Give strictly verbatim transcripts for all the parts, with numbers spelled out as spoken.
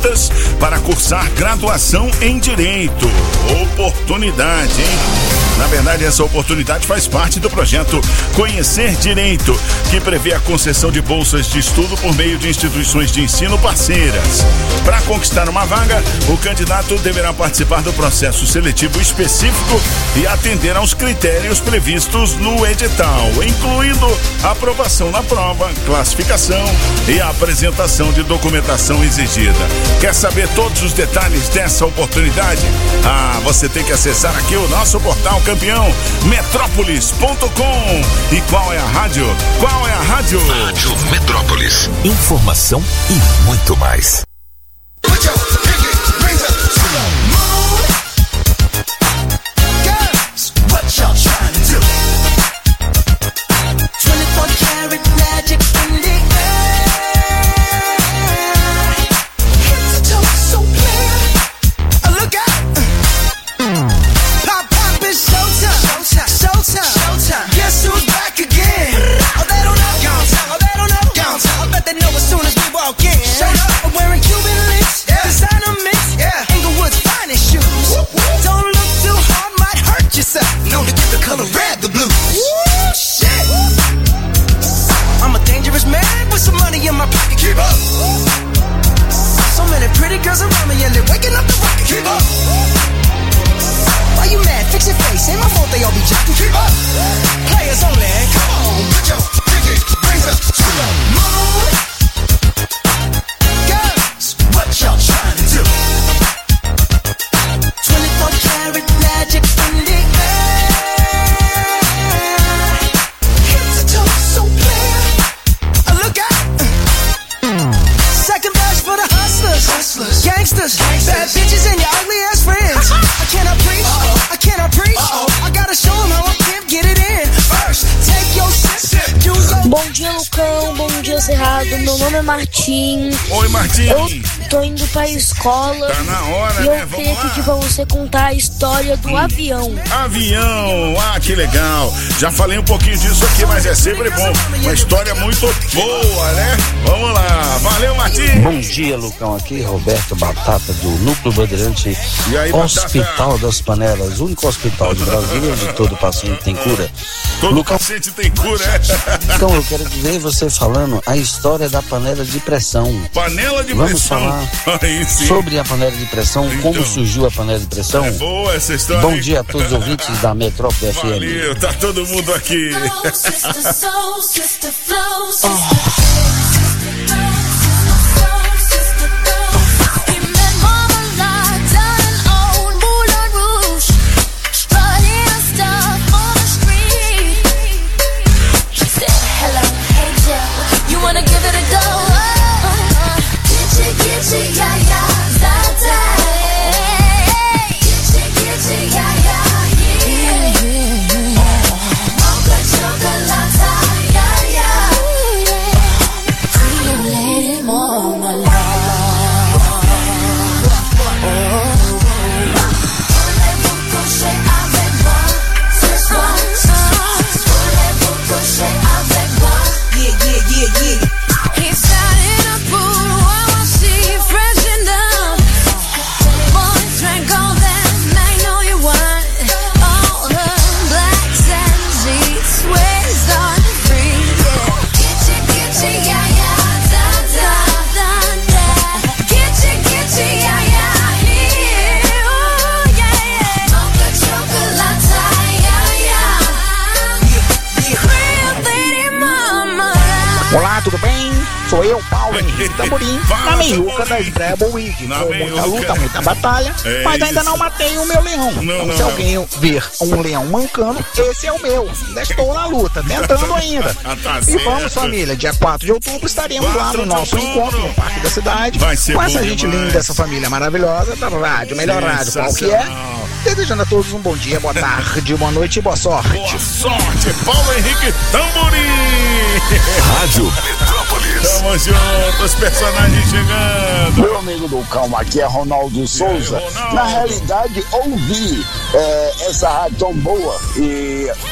vagas para cursar graduação em Direito. Oportunidade, hein? Na verdade, essa oportunidade faz parte do projeto Conhecer Direito, que prevê a concessão de bolsas de estudo por meio de instituições de ensino parceiras. Para conquistar uma vaga, o candidato deverá participar do processo seletivo específico e atender aos critérios previstos no edital, incluindo aprovação na prova, classificação e a apresentação de documentação exigida. Quer saber todos os detalhes dessa oportunidade? Ah, você tem que acessar aqui o nosso portal campeão, metrópolis ponto com. E qual é a rádio? Qual é a rádio? Rádio Metrópolis. Informação e muito mais. Meu nome é Martim. Oi, Martim. Eu tô indo pra escola. Tá na hora, e eu né? Vamos queria lá. pedir pra você contar a história do hum. avião. Avião, ah, que legal. Já falei um pouquinho disso aqui, mas é sempre bom. Uma história muito boa, né? Vamos lá. Valeu, Martim. Bom dia, Lucão. Aqui, Roberto Batata, do Núcleo Bandeirante. E aí, Hospital Batata? das Panelas, único hospital de Brasília onde todo paciente tem cura. Todo Lucão, paciente tem cura, é? Então, eu quero ver você falando a história da panela de pressão. Panela de Vamos pressão. falar Aí, sim. sobre a panela de pressão, Então, como surgiu a panela de pressão. É boa essa história. Bom dia a todos os ouvintes da Metrópole F M. Valeu, tá todo mundo aqui. Olá, tudo bem? Sou eu, Paulo Henrique Tamborim, na meiuca da Scrabble Week, com muita luta, muita batalha, é mas ainda não matei o meu leão. Não, então, não, se alguém não. ver um leão mancando, esse é o meu. Ainda estou na luta, tentando ainda. Tá e vamos, família, dia quatro de outubro estaremos lá no nosso encontro no Parque da Cidade, com essa gente demais. linda, essa família maravilhosa da rádio, melhor rádio, qual que é? Desejando a todos um bom dia, boa tarde, boa noite e boa sorte. Boa sorte, Paulo Henrique Tamborim. Rádio Metrópolis. Tamo junto, os personagens chegando. Meu amigo do Calma, aqui é Ronaldo Souza. Aí, Ronaldo? Na realidade, ouvi é, essa rádio tão boa e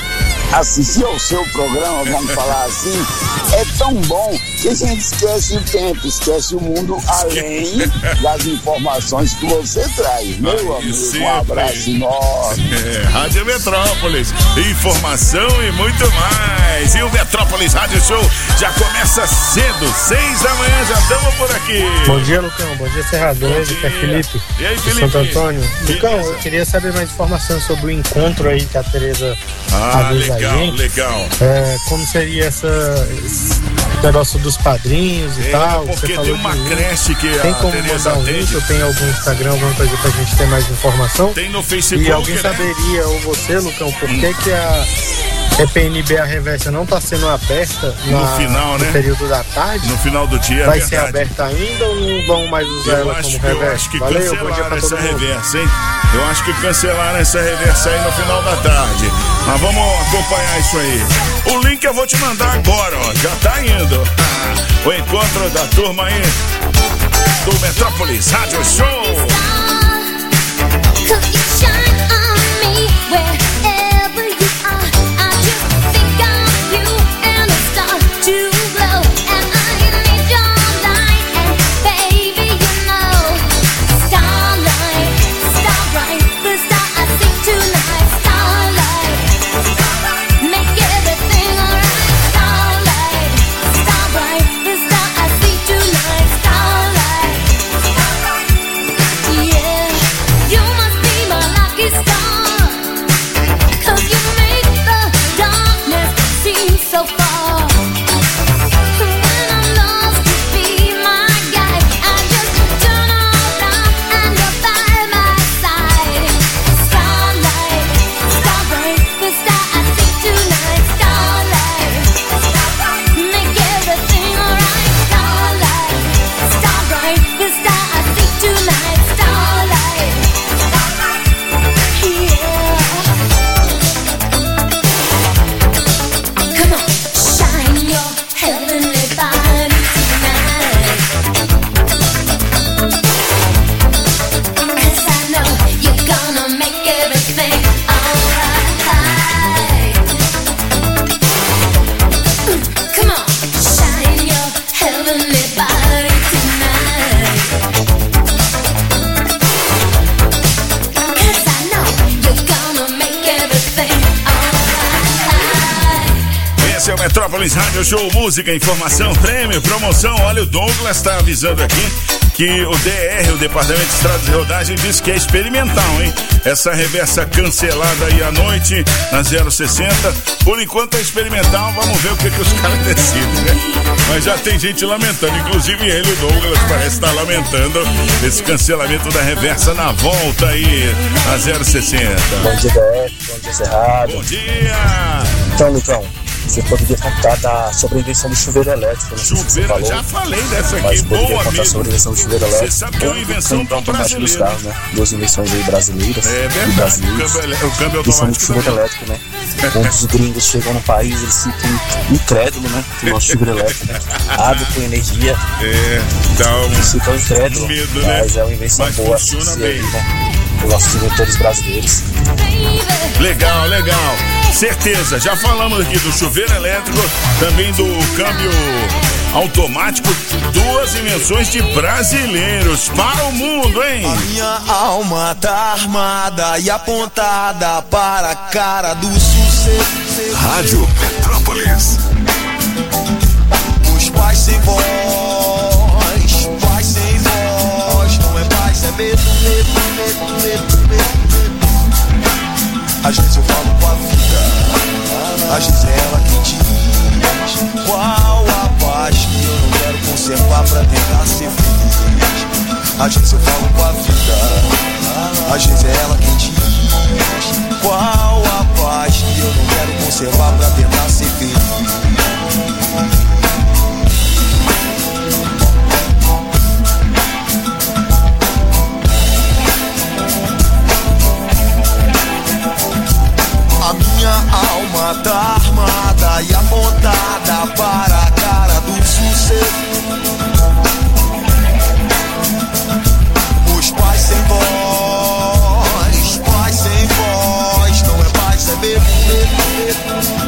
assistir ao seu programa, vamos falar assim, é tão bom que a gente esquece o tempo, esquece o mundo, além das informações que você traz. Meu Aí amigo, sempre. um abraço enorme. É, Rádio Metrópolis, informação e muito mais. E o Metrópolis Rádio Show já começa cedo, seis da manhã, já estamos por aqui. Bom dia, Lucão, bom dia, Serrador, aqui é Felipe. E aí, Felipe? Santo Antônio. Lucão, eu queria saber mais informações sobre o encontro aí que a Tereza Ah, legal, a gente. legal. É, como seria essa, esse negócio dos padrinhos e é, tal. Porque você tem uma que creche que tem a como Tereza mandar um atende. link, ou tem algum Instagram, alguma coisa pra gente ter mais informação? Tem no Facebook, E alguém né? saberia, ou você, Lucão, por que que a E P N B, a Reversa, não está sendo aberta na, no final, né? no período da tarde? No final do dia, Vai é ser verdade. aberta ainda ou não vão mais usar Eu ela acho como que, reversa? eu acho que Valeu, bom dia cancelaram pra essa todo mundo. reversa, hein? Eu acho que cancelaram essa reversa aí no final da tarde. Mas vamos acompanhar isso aí. O link eu vou te mandar agora, ó. Já tá indo. O encontro da turma aí do Metrópolis Rádio Show. Metrópolis Rádio Show, música, informação, prêmio, promoção. Olha, o Douglas tá avisando aqui que o D R, o Departamento de Estradas de Rodagem, diz que é experimental, hein? Essa reversa cancelada aí à noite na zero sessenta. Por enquanto é experimental, vamos ver o que, que os caras decidem, né? Mas já tem gente lamentando, inclusive ele, o Douglas, parece estar lamentando esse cancelamento da reversa na volta aí na zero sessenta. Bom dia, D R, bom dia, Cerrado. Bom dia! Então, Lucão, você poderia contar da, sobre a invenção do chuveiro elétrico. Não sei chuveiro, se você falou, já falei dessa aqui, mas poderia boa, contar amigo. sobre a invenção do chuveiro elétrico. Você sabe que é uma invenção do brasileiro. Carros, né? Duas invenções aí brasileiras. É verdade, e brasileiras. o câmbio, o câmbio Que são do automático chuveiro também. elétrico, né? Quando os gringos chegam no país, eles ficam incrédulos, né? Que o nosso chuveiro elétrico, né? Água com energia. É, então. Eles ficam incrédulos. Medo, né? Mas é uma invenção Mas boa. funciona assim, bem. aí, né? Os nossos inventores brasileiros. Legal, legal. Certeza, já falamos aqui do chuveiro elétrico, também do câmbio automático, duas invenções de brasileiros para o mundo, hein? A minha alma tá armada e apontada para a cara do sucesso. Rádio Metrópolis. Os pais sem voz, pais sem voz, não é paz, é medo, medo, medo, medo, medo. Às vezes eu falo com a vida, às vezes é ela quem diz qual a paz que eu não quero conservar pra tentar ser feliz. Às vezes eu falo com a vida, às vezes é ela quem diz qual a paz que eu não quero conservar pra tentar ser feliz. A minha alma tá armada e apontada para a cara do sucesso. Os pais sem voz, pais sem voz, não é paz, é medo, medo, medo.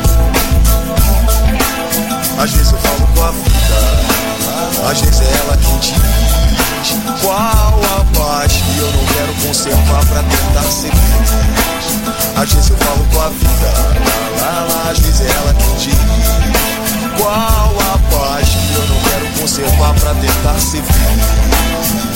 paz que eu não quero conservar pra tentar ser feliz. Às vezes eu falo com a vida, lá, lá, às vezes é ela que diz qual a paz que eu não quero conservar pra tentar ser feliz.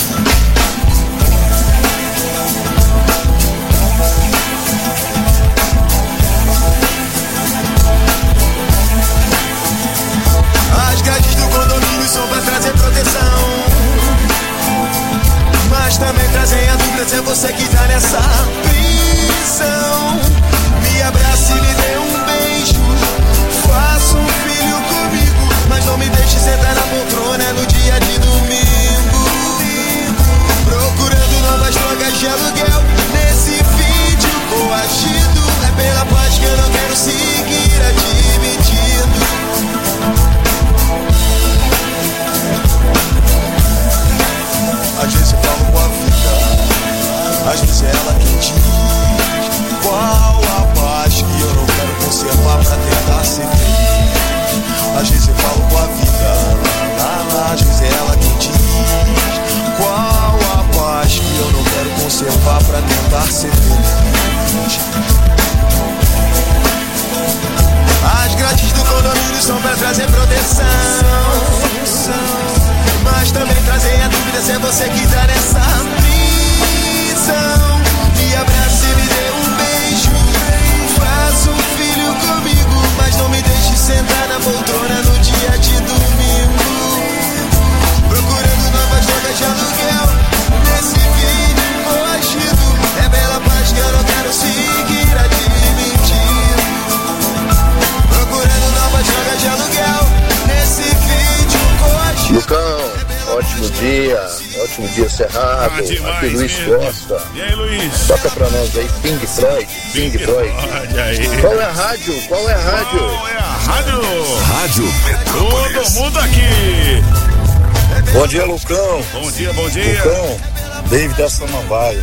As grades do condomínio são pra trazer proteção, mas também trazem a dúvida se é você que tá nessa prisão. Me abrace e me dê um beijo, faça um filho comigo, mas não me deixe sentar na poltrona no dia de domingo. Procurando novas drogas de aluguel nesse vídeo coagido. É pela paz que eu não quero seguir admitindo. Às vezes eu falo com a vida, às vezes é ela quem diz qual a paz que eu não quero conservar pra tentar ser feliz. Às vezes eu falo com a vida, lá, lá, às vezes é ela quem diz qual a paz que eu não quero conservar pra tentar ser feliz. As grades do condomínio são pra trazer proteção, mas também trazem a dúvida se é você que tá nessa prisão. Me abrace e me dê um beijo, faça um filho comigo, mas não me deixe sentar na poltrona no dia de domingo. Procurando novas drogas de aluguel nesse vídeo coagido. É bela paz que eu não quero seguir admitindo. Procurando novas drogas de aluguel nesse vídeo coagido. Lucão, ótimo dia, ótimo dia Cerrado, Ah, demais aqui Luiz mesmo. Costa. E aí, Luiz? Toca pra nós aí, Pink Floyd, Pink Floyd. Olha aí. Qual é a rádio? Qual é a rádio? Qual é a rádio? Rádio Todo Metrópolis. mundo aqui. Bom dia, Lucão. Bom dia, bom dia. Lucão, David da Samambaia.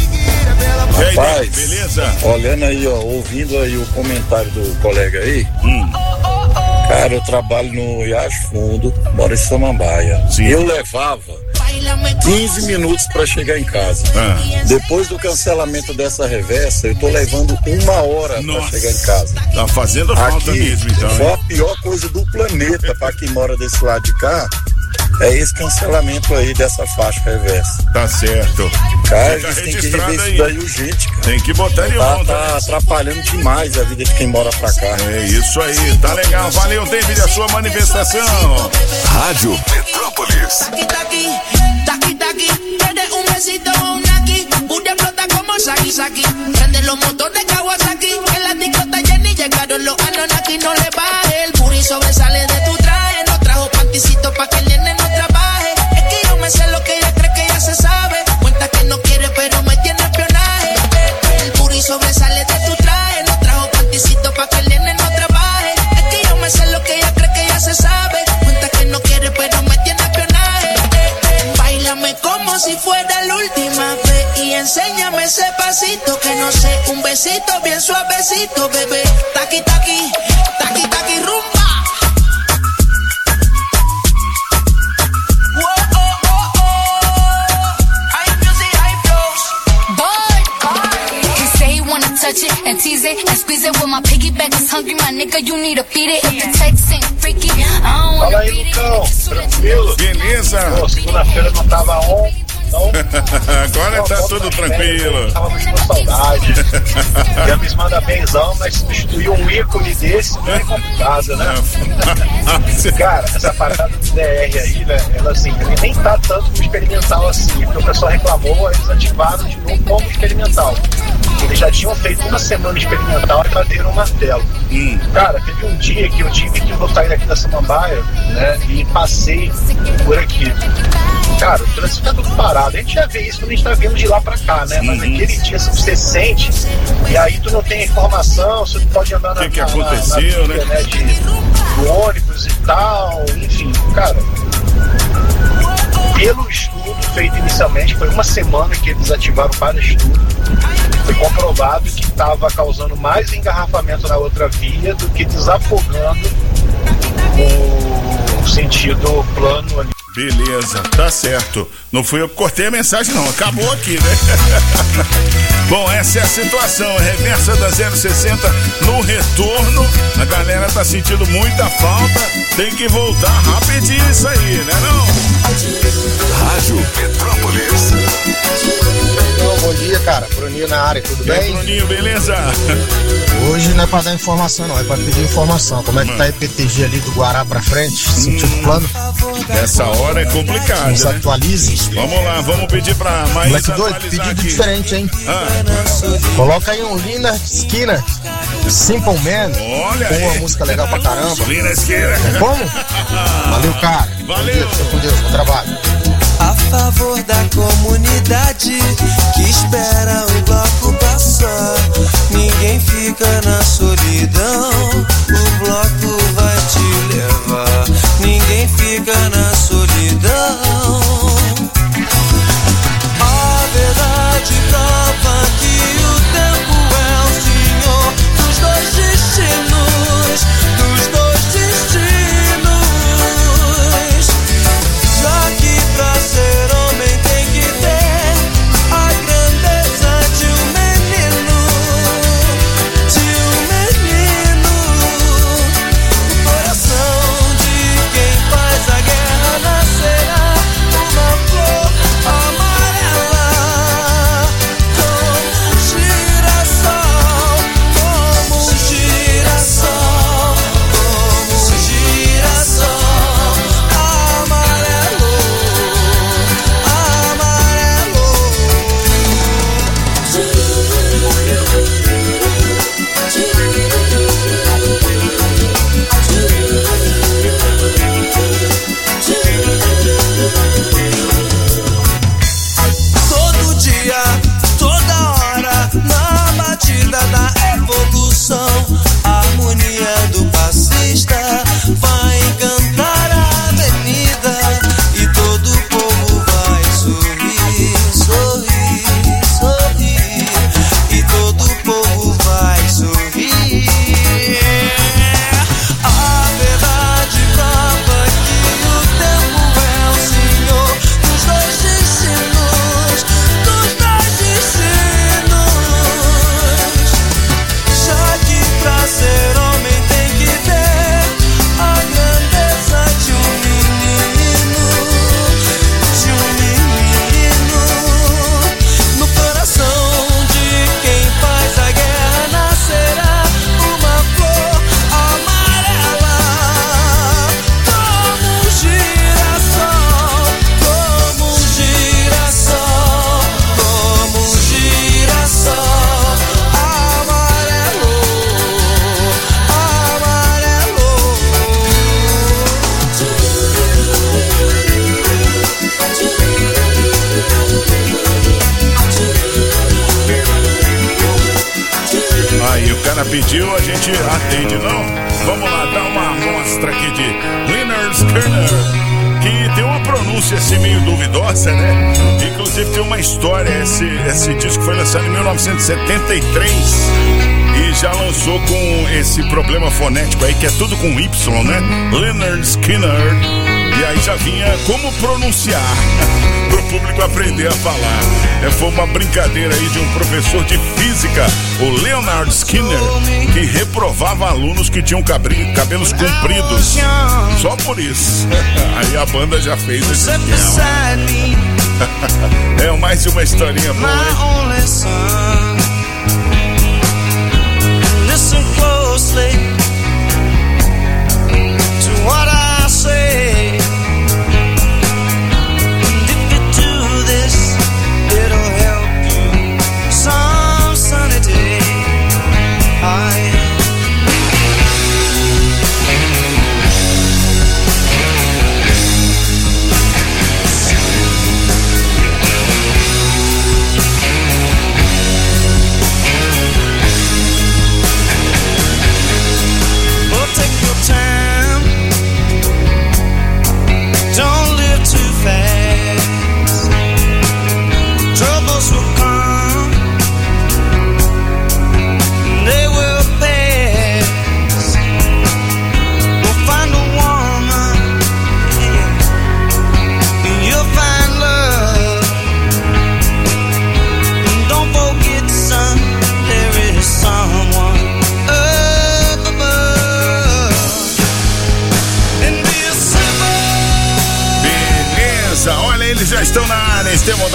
E aí, Rapaz, beleza? olhando aí, ó, ouvindo aí o comentário do colega aí, Hum. cara, eu trabalho no Riacho Fundo, moro em Samambaia. Sim. Eu levava quinze minutos para chegar em casa. Ah. Depois do cancelamento dessa reversa, eu tô levando uma hora para Nossa. chegar em casa. Tá fazendo falta Aqui, mesmo, então. foi hein? a pior coisa do planeta para quem mora desse lado de cá, é esse cancelamento aí dessa faixa reversa. Tá certo. Cara, Fica a gente tem que registrado rever aí. isso daí urgente, cara. Tem que botar ele Tá, ontem. tá atrapalhando demais a vida de quem mora pra cá. É isso aí, tá legal. Valeu, David, a sua manifestação. Rádio Metrópolis. Taki taki, taki taki, quieres un besito o un aquí, Buria flota como Saki Saki, prende los motores Kawasaki, en la discota Jenny llegaron los Anunnaki, no le baje, el booty sobresale de tu traje, no trajo panticito pa' que el nene no trabaje, es que yo me sé lo que ella cree que ya se sabe, cuenta que no quiere pero me tiene espionaje, el booty sobresale de tu traje, no trajo panticito pa' que el nene no trabaje, es que yo me sé lo que ella cree que ya se sabe, cuenta que no quiere pero me tiene espionaje, báilame como si fuera la última vez y enséñame ese pasito que no sé, un besito bien suavecito, bebé, taqui taqui, taqui taqui rumba. Whoa, oh, oh, oh. High music, high flows. Boy, he say he wanna touch it and tease it and squeeze it. With my piggyback is hungry, my nigga, you need to feed it. If the text ain't freaky, I don't wanna Fala aí, read it. Lucão, tranquilo? Beleza? Pô, segunda-feira não tava on, então... Agora tá tudo tranquilo. Tava com saudade. Ia me mandar benzão, mas substituir um ícone desse não é complicado, né? Cara, essa parada do D R aí, né? Ela assim, nem tá tanto como experimental assim, porque o pessoal reclamou, eles ativaram de novo como experimental. Eles já tinham feito uma semana experimental e bateram o martelo. Hum. Cara, teve um dia que eu tive que voltar daqui da Samambaia, né? E passei por aqui. Cara, o trânsito tá tudo parado. A gente já vê isso quando a gente tá vindo de lá pra cá, né? Mas Uhum. naquele dia você sente e aí tu não tem informação, você não pode andar na, Que que na, aconteceu, na, na né? via, de, do ônibus e tal, enfim, cara. Pelo estudo feito inicialmente, foi uma semana que eles ativaram para o estudo, foi comprovado que estava causando mais engarrafamento na outra via do que desafogando o sentido plano ali. Beleza, tá certo. Não fui eu que cortei a mensagem, não. Acabou aqui, né? Bom, essa é a situação. Reversa da zero sessenta no retorno. A galera tá sentindo muita falta. Tem que voltar rapidinho isso aí, né não? Rádio Metrópolis. Então, bom dia, cara. Bruninho na área, tudo e bem? Bruninho, beleza? Hoje não é pra dar informação, não. É pra pedir informação. Como é que tá a E P T G ali do Guará pra frente? Sentido hum. plano? Essa hora é complicado, Nos né? atualize. Vamos lá, vamos pedir pra mais Moleque doido, pedido aqui. diferente, hein? Ah. Coloca aí um Lynyrd Skynyrd, Simple Man. Olha com uma aí. música legal pra caramba. Lynyrd Skynyrd. Como? Valeu, cara. Valeu. Fica com Deus, bom trabalho. A favor da comunidade que espera o bloco passar. Ninguém fica na solidão, o bloco vai te levar. Ninguém fica na solidão. A verdade prova que o tempo é o senhor dos dois destinos, dos dois destinos. Já que pra ser homem tem que ter a grandeza de um menino, de um menino. O coração de quem faz a guerra nascerá uma flor amarela, como um girassol, como um girassol, como um girassol amarelo, amarelo. Todo dia, toda hora, na batida da evolução, a harmonia do passista vai encantar a avenida e todo o povo vai sorrir, sorrir, sorrir, e todo o povo vai sorrir. A verdade prova que o tempo é o senhor dos dois destinos, dos dois destinos. Já que pra ser homem tem que ter a grandeza de um menino, de um menino. No coração de quem faz a guerra nascerá uma flor amarela, como um girassol, como um girassol, como um girassol amarelo, amarelo. Aí, o cara pediu, a gente atende, não? Vamos lá, dar uma amostra aqui de Lynyrd Skynyrd, que tem uma pronúncia assim meio duvidosa, né? Inclusive tem uma história, esse, esse disco foi lançado em mil novecentos e setenta e três e já lançou com esse problema fonético aí, que é tudo com Y, né? Lynyrd Skynyrd. E aí já vinha como pronunciar pro público aprender a falar. É, foi uma brincadeira aí de um professor de física, o Leonard Skinner, que reprovava alunos que tinham cabri- cabelos compridos. Só por isso. Aí a banda já fez esse esquema. É mais uma historinha boa, hein? Listen closely to what I say. And if you do this, it'll help you some sunny day. I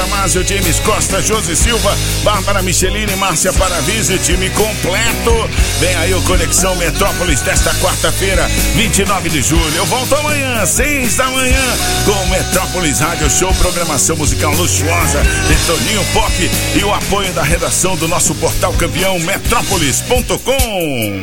Damasio, James Costa, Josi Silva, Bárbara Michelini, Márcia Paravise, time completo. Vem aí o Conexão Metrópolis desta quarta-feira, vinte e nove de julho. Eu volto amanhã, seis da manhã, com o Metrópolis Rádio Show, programação musical luxuosa de Toninho Pop e o apoio da redação do nosso portal campeão metrópolis ponto com.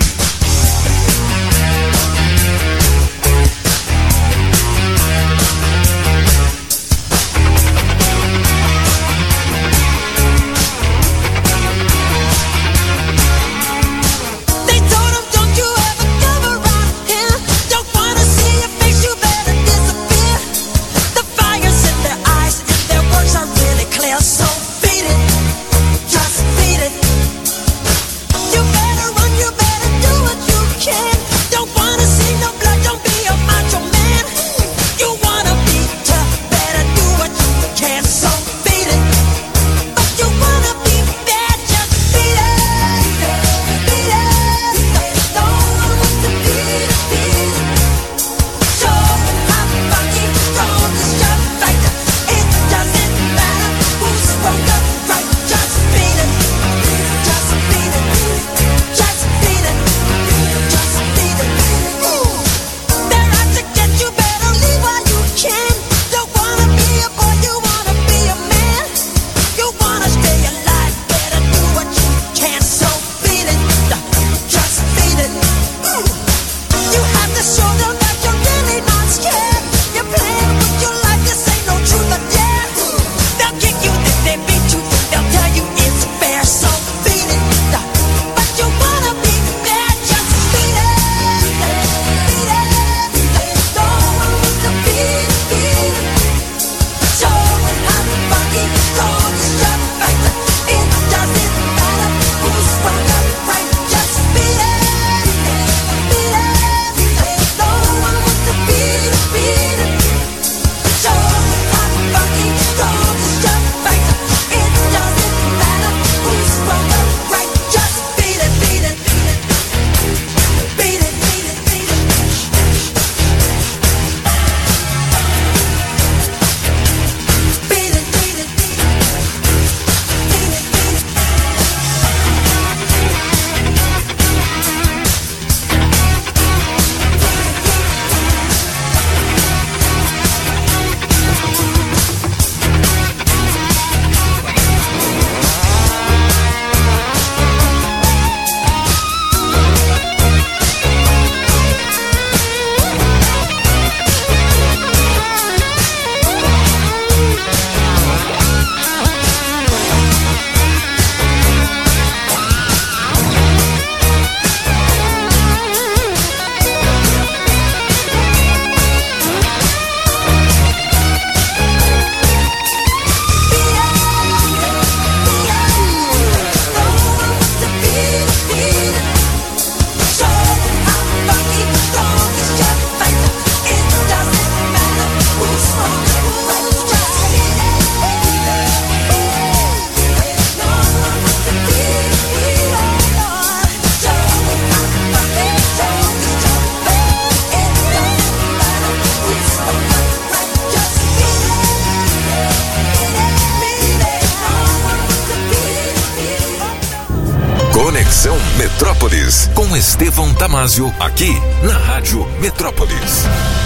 Conexão Metrópolis, com Estevão Damasio, aqui na Rádio Metrópolis.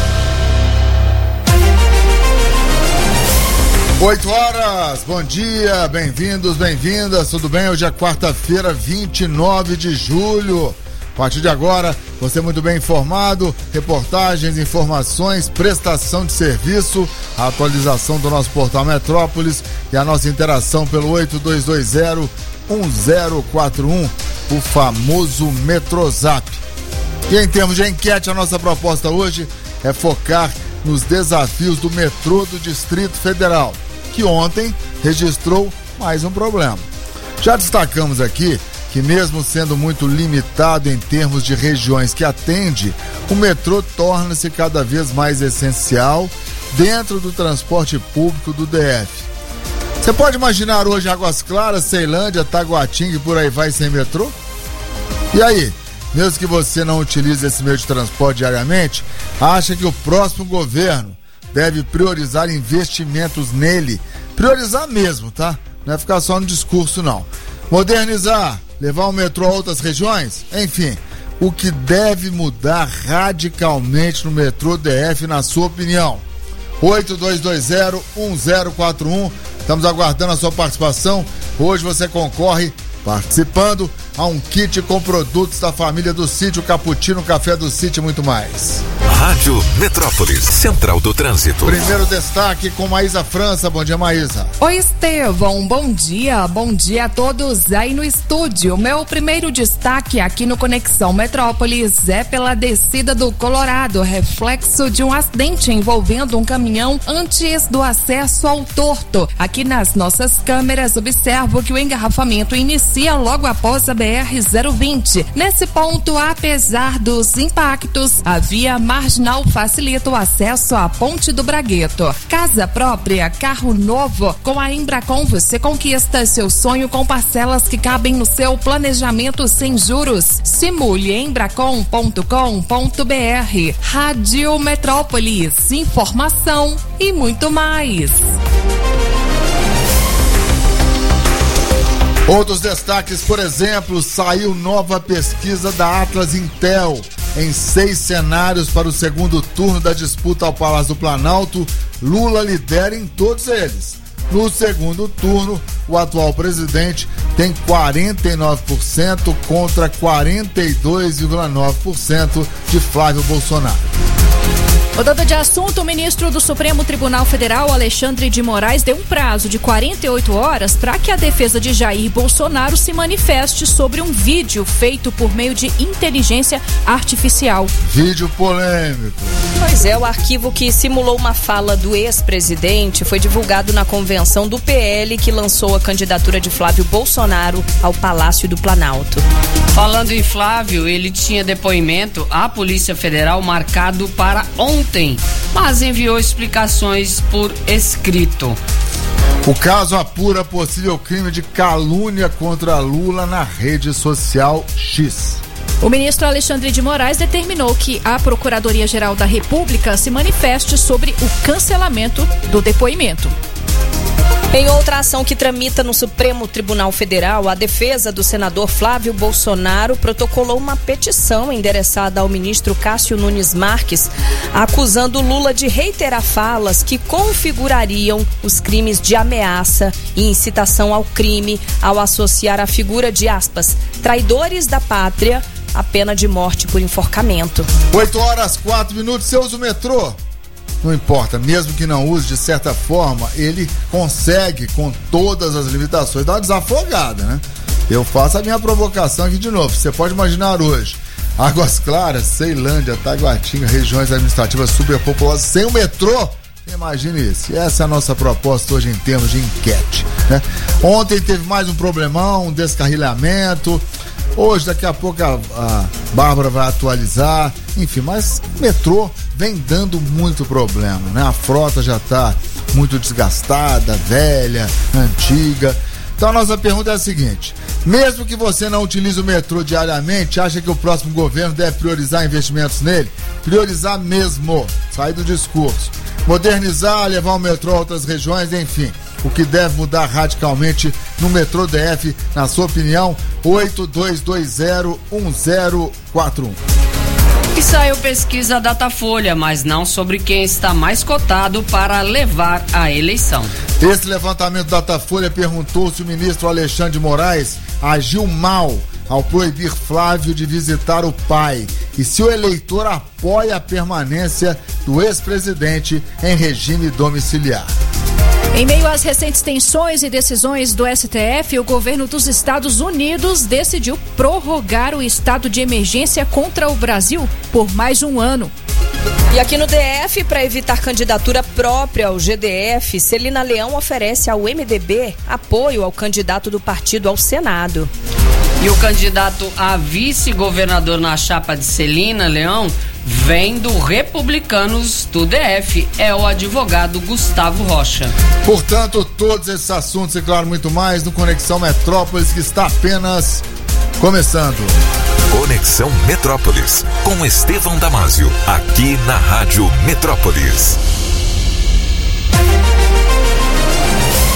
oito horas, bom dia, bem-vindos, bem-vindas, tudo bem? Hoje é quarta-feira, vinte e nove de julho. A partir de agora, você muito bem informado, reportagens, informações, prestação de serviço, a atualização do nosso portal Metrópolis e a nossa interação pelo oito dois dois zero um zero quatro um, o famoso Metrozap. E em termos de enquete, a nossa proposta hoje é focar nos desafios do metrô do Distrito Federal, que ontem registrou mais um problema. Já destacamos aqui que mesmo sendo muito limitado em termos de regiões que atende, o metrô torna-se cada vez mais essencial dentro do transporte público do D F. Você pode imaginar hoje Águas Claras, Ceilândia, Taguatinga e por aí vai sem metrô? E aí, mesmo que você não utilize esse meio de transporte diariamente, acha que o próximo governo deve priorizar investimentos nele Priorizar mesmo, tá? Não é ficar só no discurso, não. Modernizar, levar o metrô a outras regiões, enfim. O que deve mudar radicalmente no metrô D F, na sua opinião? oito dois dois zero um zero quatro um. Estamos aguardando a sua participação. Hoje você concorre, participando, a um kit com produtos da família do Sítio Cappuccino, Café do Sítio e muito mais. Rádio Metrópolis, Central do Trânsito. Primeiro destaque com Maísa França. Bom dia, Maísa. Oi, Estevão. Bom dia. Bom dia a todos aí no estúdio. Meu primeiro destaque aqui no Conexão Metrópolis é pela descida do Colorado, reflexo de um acidente envolvendo um caminhão antes do acesso ao Torto. Aqui nas nossas câmeras, observo que o engarrafamento inicia logo após a B R zero vinte. Nesse ponto, apesar dos impactos, a via marginal facilita o acesso à Ponte do Bragueto. Casa própria, carro novo. Com a Embracon você conquista seu sonho com parcelas que cabem no seu planejamento sem juros. Simule embracon ponto com ponto b r. Rádio Metrópolis, informação e muito mais. Outros destaques, por exemplo, saiu nova pesquisa da Atlas Intel. Em seis cenários para o segundo turno da disputa ao Palácio do Planalto, Lula lidera em todos eles. No segundo turno, o atual presidente tem quarenta e nove por cento contra quarenta e dois vírgula nove por cento de Flávio Bolsonaro. Mudando de assunto, o ministro do Supremo Tribunal Federal, Alexandre de Moraes, deu um prazo de quarenta e oito horas para que a defesa de Jair Bolsonaro se manifeste sobre um vídeo feito por meio de inteligência artificial. Vídeo polêmico. Pois é, o arquivo que simulou uma fala do ex-presidente foi divulgado na convenção do P L, que lançou a candidatura de Flávio Bolsonaro ao Palácio do Planalto. Falando em Flávio, ele tinha depoimento à Polícia Federal marcado para ontem, mas enviou explicações por escrito. O caso apura possível crime de calúnia contra Lula na rede social X. O ministro Alexandre de Moraes determinou que a Procuradoria-Geral da República se manifeste sobre o cancelamento do depoimento. Em outra ação que tramita no Supremo Tribunal Federal, a defesa do senador Flávio Bolsonaro protocolou uma petição endereçada ao ministro Cássio Nunes Marques, acusando Lula de reiterar falas que configurariam os crimes de ameaça e incitação ao crime ao associar a figura de, aspas, traidores da pátria à pena de morte por enforcamento. oito horas, quatro minutos, você usa o metrô? Não importa, mesmo que não use, de certa forma, ele consegue, com todas as limitações, dar uma desafogada, né? Eu faço a minha provocação aqui de novo. Você pode imaginar hoje, Águas Claras, Ceilândia, Taguatinga, regiões administrativas superpopulosas, sem o metrô? Imagine isso. E essa é a nossa proposta hoje em termos de enquete, né? Ontem teve mais um problemão, um descarrilhamento. Hoje, daqui a pouco, a, a Bárbara vai atualizar. Enfim, mas o metrô vem dando muito problema, né? A frota já está muito desgastada, velha, antiga. Então a nossa pergunta é a seguinte: mesmo que você não utilize o metrô diariamente, acha que o próximo governo deve priorizar investimentos nele? Priorizar mesmo, sair do discurso. Modernizar, levar o metrô a outras regiões, enfim. O que deve mudar radicalmente no metrô D F, na sua opinião? oito dois dois zero um zero quatro um. E saiu pesquisa Datafolha, mas não sobre quem está mais cotado para levar a eleição. Esse levantamento Datafolha perguntou se o ministro Alexandre de Moraes agiu mal ao proibir Flávio de visitar o pai e se o eleitor apoia a permanência do ex-presidente em regime domiciliar. Em meio às recentes tensões e decisões do S T F, o governo dos Estados Unidos decidiu prorrogar o estado de emergência contra o Brasil por mais um ano. E aqui no D F, para evitar candidatura própria ao G D F, Celina Leão oferece ao M D B apoio ao candidato do partido ao Senado. E o candidato a vice-governador na chapa de Celina Leão vem do Republicanos do D F, é o advogado Gustavo Rocha. Portanto, todos esses assuntos e, claro, muito mais no Conexão Metrópolis, que está apenas começando. Conexão Metrópolis, com Estevão Damásio, aqui na Rádio Metrópolis.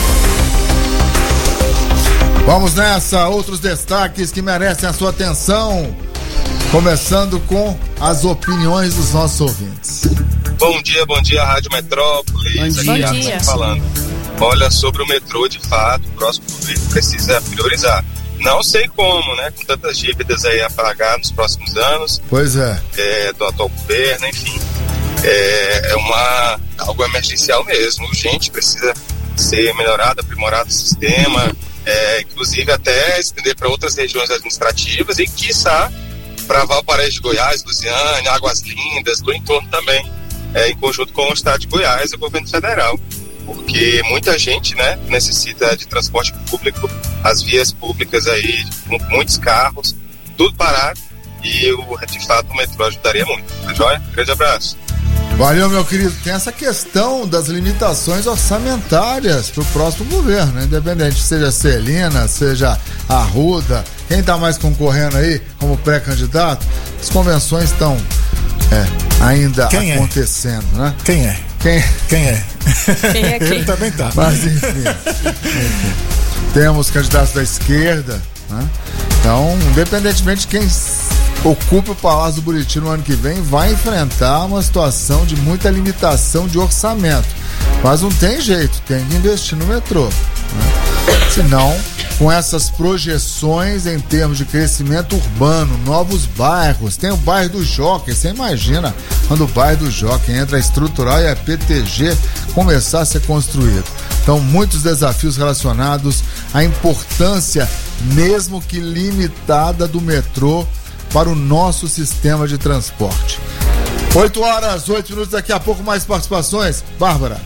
Vamos nessa, outros destaques que merecem a sua atenção. Começando com as opiniões dos nossos ouvintes. Bom dia, bom dia, Rádio Metrópolis. Bom dia. Aqui é falando. Olha, sobre o metrô, de fato, o próximo governo precisa priorizar. Não sei como, né? Com tantas dívidas aí a pagar nos próximos anos. Pois é. é do atual governo, enfim. É, é uma, algo emergencial mesmo, urgente, precisa ser melhorado, aprimorado o sistema, é, inclusive até estender para outras regiões administrativas e, quiçá, para Valparaíso de Goiás, Lusiânia, Águas Lindas, do entorno também, é, em conjunto com o Estado de Goiás e o governo federal, porque muita gente, né, necessita de transporte público, as vias públicas aí, com muitos carros, tudo parado, e o, de fato o metrô ajudaria muito. Tá joia? Grande abraço. Valeu, meu querido. Tem essa questão das limitações orçamentárias para o próximo governo, né? Independente seja Celina, seja Arruda, quem está mais concorrendo aí como pré-candidato, as convenções estão é, ainda quem acontecendo, é? né? Quem é? Quem, quem é? Quem é quem? Ele também tá. Mas enfim, enfim. Temos candidatos da esquerda, né? Então, independentemente de quem ocupe o Palácio do Buriti no ano que vem, vai enfrentar uma situação de muita limitação de orçamento. Mas não tem jeito, tem que investir no metrô, né? Senão, com essas projeções em termos de crescimento urbano, novos bairros, tem o bairro do Jockey, você imagina quando o bairro do Jockey entra a estrutural e a P T G começar a ser construído. Então, muitos desafios relacionados à importância, mesmo que limitada, do metrô para o nosso sistema de transporte. oito horas, oito minutos, daqui a pouco mais participações. Bárbara.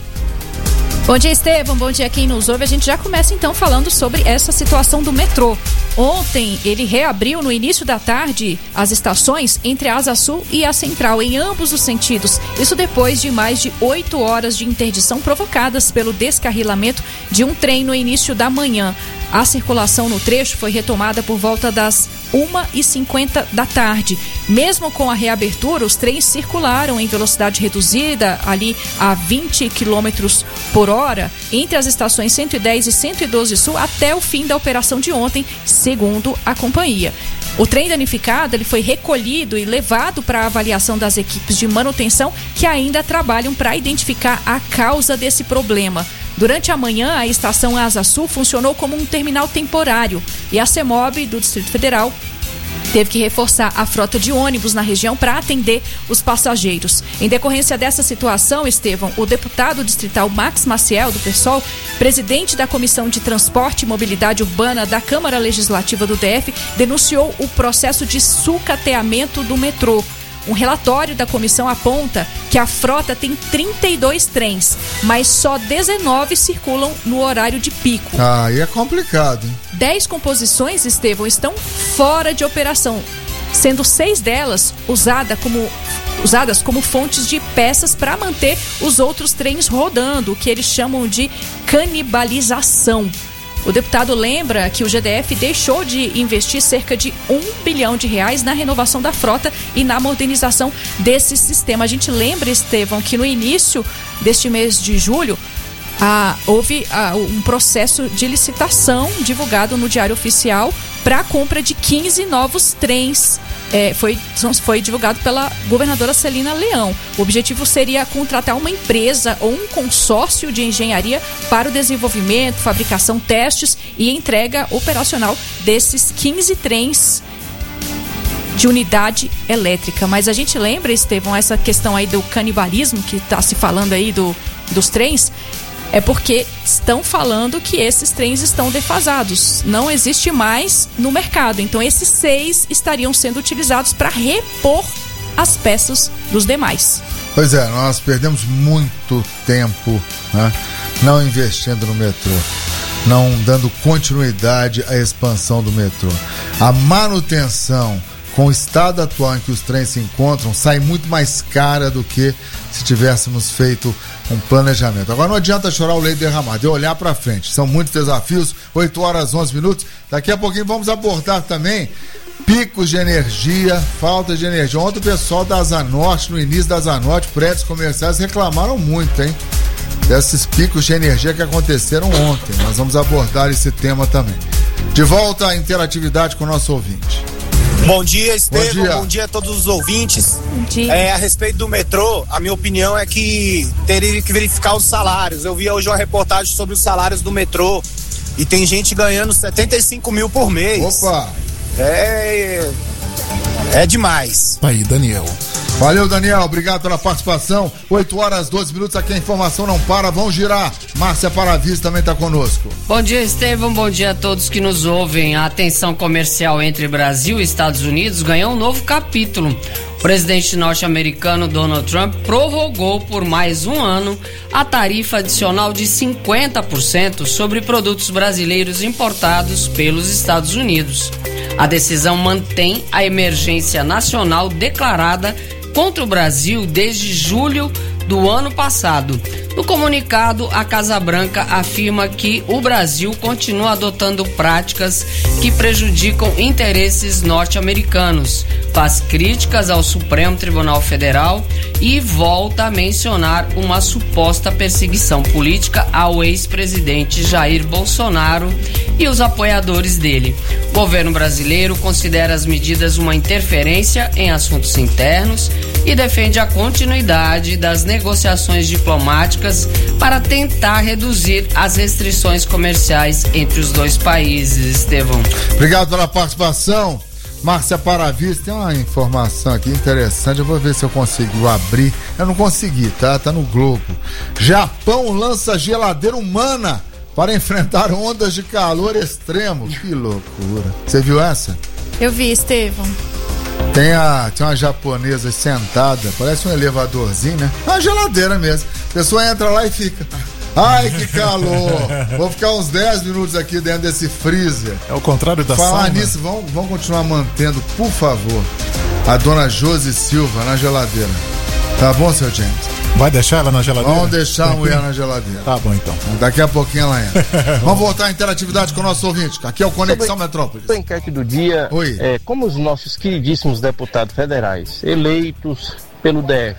Bom dia, Estevam. Bom dia quem nos ouve. A gente já começa então falando sobre essa situação do metrô. Ontem ele reabriu no início da tarde as estações entre a Asa Sul e a Central, em ambos os sentidos. Isso depois de mais de oito horas de interdição provocadas pelo descarrilamento de um trem no início da manhã. A circulação no trecho foi retomada por volta das uma e cinquenta da tarde. Mesmo com a reabertura, os trens circularam em velocidade reduzida, ali a vinte quilômetros por hora, entre as estações cento e dez e cento e doze Sul, até o fim da operação de ontem, segundo a companhia. O trem danificado ele foi recolhido e levado para avaliação das equipes de manutenção que ainda trabalham para identificar a causa desse problema. Durante a manhã, a estação Asa Sul funcionou como um terminal temporário e a CEMOB do Distrito Federal teve que reforçar a frota de ônibus na região para atender os passageiros. Em decorrência dessa situação, Estevam, o deputado distrital Max Maciel, do PSOL, presidente da Comissão de Transporte e Mobilidade Urbana da Câmara Legislativa do D F, denunciou o processo de sucateamento do metrô. Um relatório da comissão aponta que a frota tem trinta e dois trens, mas só dezenove circulam no horário de pico. Ah, aí é complicado, hein? dez composições, Estevam, estão fora de operação, sendo seis delas usada como, usadas como fontes de peças para manter os outros trens rodando, o que eles chamam de canibalização. O deputado lembra que o G D F deixou de investir cerca de um bilhão de reais na renovação da frota e na modernização desse sistema. A gente lembra, Estevam, que no início deste mês de julho ah, houve ah, um processo de licitação divulgado no Diário Oficial para a compra de quinze novos trens. É, foi, foi divulgado pela governadora Celina Leão. O objetivo seria contratar uma empresa ou um consórcio de engenharia para o desenvolvimento, fabricação, testes e entrega operacional desses quinze trens de unidade elétrica. Mas a gente lembra, Estevam, essa questão aí do canibalismo que está se falando aí do, dos trens, é porque estão falando que esses trens estão defasados. Não existe mais no mercado. Então, esses seis estariam sendo utilizados para repor as peças dos demais. Pois é, nós perdemos muito tempo, né, não investindo no metrô, não dando continuidade à expansão do metrô. A manutenção com o estado atual em que os trens se encontram sai muito mais cara do que se tivéssemos feito um planejamento. Agora não adianta chorar o leite derramado, é olhar para frente. São muitos desafios. Oito horas, onze minutos. Daqui a pouquinho vamos abordar também picos de energia, falta de energia. Ontem o pessoal da Asa Norte, no início da Asa Norte, prédios comerciais reclamaram muito, hein? Desses picos de energia que aconteceram ontem. Nós vamos abordar esse tema também. De volta à interatividade com o nosso ouvinte. Bom dia, Estevam. Bom dia. Bom dia a todos os ouvintes. Bom dia. É, a respeito do metrô, a minha opinião é que teria que verificar os salários. Eu vi hoje uma reportagem sobre os salários do metrô e tem gente ganhando setenta e cinco mil por mês. Opa! É, é demais. Aí, Daniel. Valeu, Daniel. Obrigado pela participação. oito horas, doze minutos. Aqui a informação não para. Vamos girar. Márcia Paravis também está conosco. Bom dia, Estevam. Bom dia a todos que nos ouvem. A tensão comercial entre Brasil e Estados Unidos ganhou um novo capítulo. O presidente norte-americano Donald Trump prorrogou por mais um ano a tarifa adicional de cinquenta por cento sobre produtos brasileiros importados pelos Estados Unidos. A decisão mantém a emergência nacional declarada contra o Brasil desde julho do ano passado. No comunicado, a Casa Branca afirma que o Brasil continua adotando práticas que prejudicam interesses norte-americanos, faz críticas ao Supremo Tribunal Federal e volta a mencionar uma suposta perseguição política ao ex-presidente Jair Bolsonaro e os apoiadores dele. O governo brasileiro considera as medidas uma interferência em assuntos internos e defende a continuidade das negociações diplomáticas para tentar reduzir as restrições comerciais entre os dois países, Estevão. Obrigado pela participação. Márcia Paravis, tem uma informação aqui interessante, eu vou ver se eu consigo abrir. Eu não consegui, tá? Tá no Globo. Japão lança geladeira humana para enfrentar ondas de calor extremo. Que loucura. Você viu essa? Eu vi, Estevão. Tem, a, tem uma japonesa sentada, parece um elevadorzinho, né? Uma geladeira mesmo. A pessoa entra lá e fica. Ai, que calor! Vou ficar uns dez minutos aqui dentro desse freezer. É o contrário da Falar sauna. nisso, vamos, vamos continuar mantendo, por favor, a dona Josi Silva na geladeira. Tá bom, seu James? Vai deixar ela na geladeira? Vamos deixar a mulher na geladeira. Tá bom, então. Daqui a pouquinho ela entra. Vamos voltar à interatividade com o nosso ouvinte. Aqui é o Conexão Sobre Metrópolis. A enquete do dia. Oi. É, como os nossos queridíssimos deputados federais eleitos pelo D F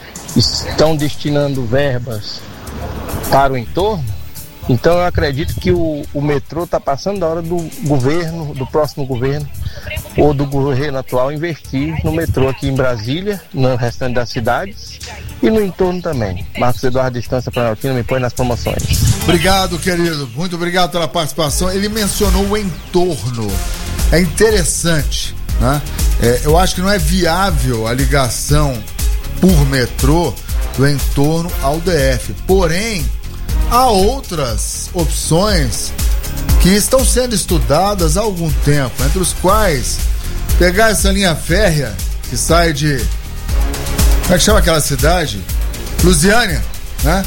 estão destinando verbas para o entorno, então eu acredito que o, o metrô está passando da hora do governo, do próximo governo ou do governo atual investir no metrô aqui em Brasília, no restante das cidades e no entorno também. Marcos Eduardo Distância Planaltina, me põe nas promoções. Obrigado, querido. Muito obrigado pela participação. Ele mencionou o entorno. É interessante, né? É, eu acho que não é viável a ligação por metrô do entorno ao D F. Porém, há outras opções que estão sendo estudadas há algum tempo, entre os quais pegar essa linha férrea que sai de... Como é que chama aquela cidade? Lusiânia, né?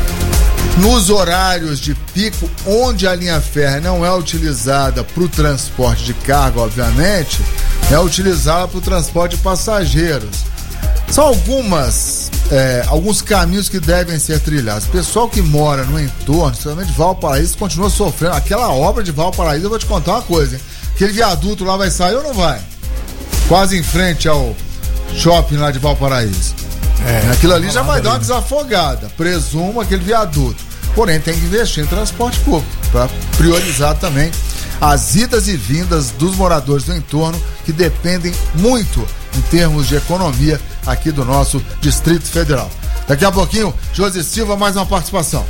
Nos horários de pico, onde a linha férrea não é utilizada para o transporte de carga, obviamente, é utilizada para o transporte de passageiros. São algumas, é, alguns caminhos que devem ser trilhados. O pessoal que mora no entorno, principalmente de Valparaíso, continua sofrendo. Aquela obra de Valparaíso, eu vou te contar uma coisa, hein? Aquele viaduto lá vai sair ou não vai? Quase em frente ao shopping lá de Valparaíso. É, aquilo ali já vai dar uma desafogada. Presumo aquele viaduto. Porém, tem que investir em transporte público para priorizar também as idas e vindas dos moradores do entorno, que dependem muito em termos de economia aqui do nosso Distrito Federal. Daqui a pouquinho, Josi Silva, mais uma participação.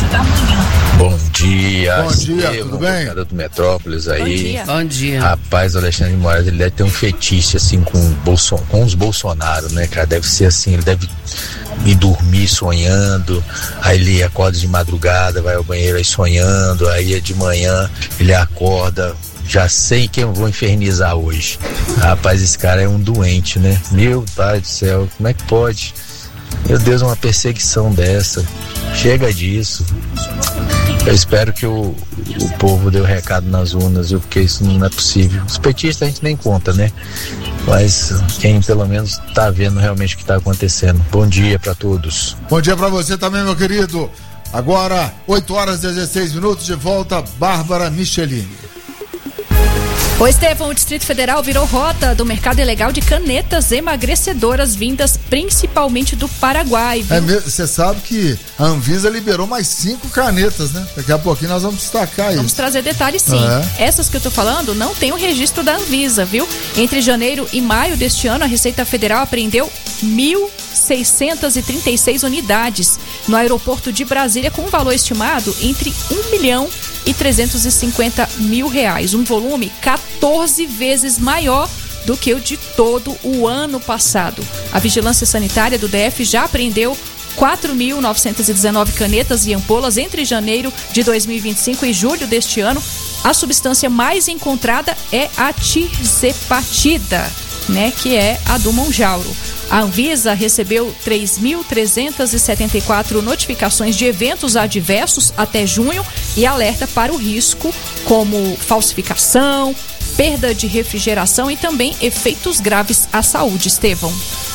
Bom dia, Bom dia, Estevam, tudo bem? Do Metrópolis aí. Bom dia. Bom dia. Rapaz, o Alexandre de Moraes, ele deve ter um fetiche assim com, Bolson, com os Bolsonaro, né, cara? Deve ser assim, ele deve ir dormir sonhando, aí ele acorda de madrugada, vai ao banheiro aí sonhando, aí de manhã ele acorda, já sei quem eu vou infernizar hoje. Rapaz, esse cara é um doente, né? Meu pai do céu, como é que pode? Meu Deus, uma perseguição dessa. Chega disso. Eu espero que o, o povo dê o recado nas urnas, viu? Porque isso não é possível. Os petistas a gente nem conta, né? Mas quem pelo menos tá vendo realmente o que tá acontecendo. Bom dia pra todos. Bom dia pra você também, meu querido. Agora, oito horas e dezesseis minutos, de volta, Bárbara Michelini. O Estevão, o Distrito Federal virou rota do mercado ilegal de canetas emagrecedoras vindas principalmente do Paraguai. É mesmo, você sabe que a Anvisa liberou mais cinco canetas, né? Daqui a pouquinho nós vamos destacar isso. Vamos trazer detalhes, sim. É. Essas que eu tô falando não tem o registro da Anvisa, viu? Entre janeiro e maio deste ano, a Receita Federal apreendeu mil seiscentas e trinta e seis unidades no aeroporto de Brasília, com um valor estimado entre um milhão e trezentos e cinquenta mil reais. Um volume quatorze vezes maior do que o de todo o ano passado. A Vigilância Sanitária do D F já apreendeu quatro mil novecentas e dezenove canetas e ampolas entre janeiro de dois mil e vinte e cinco e julho deste ano. A substância mais encontrada é a tirzepatida, né, que é a do Monjauro. A Anvisa recebeu três mil trezentas e setenta e quatro notificações de eventos adversos até junho e alerta para o risco como falsificação, perda de refrigeração e também efeitos graves à saúde. Estevão.